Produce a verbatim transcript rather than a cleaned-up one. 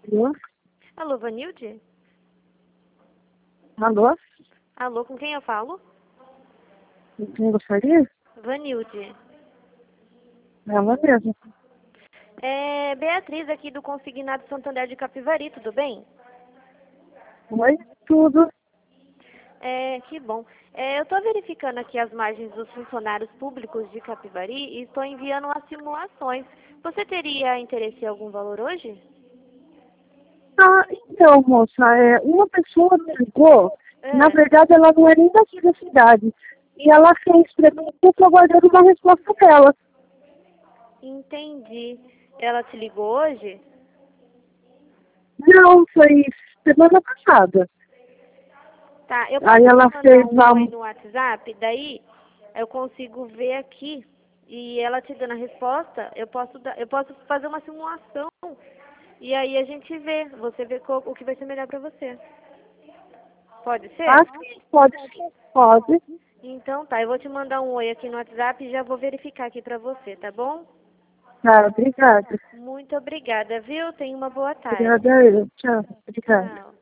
Alô? Alô, Vanilde? Alô? Alô, com quem eu falo? Quem gostaria? Vanilde. É ela mesma. É Beatriz aqui do Consignado Santander de Capivari, tudo bem? Oi, tudo. É, que bom. É, eu estou verificando aqui as margens dos funcionários públicos de Capivari e estou enviando as simulações. Você teria interesse em algum valor hoje? Ah, então, moça, é, uma pessoa me ligou, na É, verdade ela não é nem daqui da cidade, e ela fez pra mim, eu tô aguardando uma resposta dela. entendi. Ela te ligou hoje? Não, foi semana passada. Tá, eu Aí posso te ela mandar fez um lá, oi um- no WhatsApp, daí eu consigo ver aqui e ela te dando a resposta, eu posso dar, eu posso fazer uma simulação e aí a gente vê, você vê qual- o que vai ser melhor pra você. Pode ah, ser? sim, pode sim, pode. Então tá, eu vou te mandar um oi aqui no WhatsApp e já vou verificar aqui pra você, tá bom? Tá, obrigada. Muito obrigada, viu? Tenha uma boa tarde. Obrigada a eu. Tchau, obrigada. Tchau.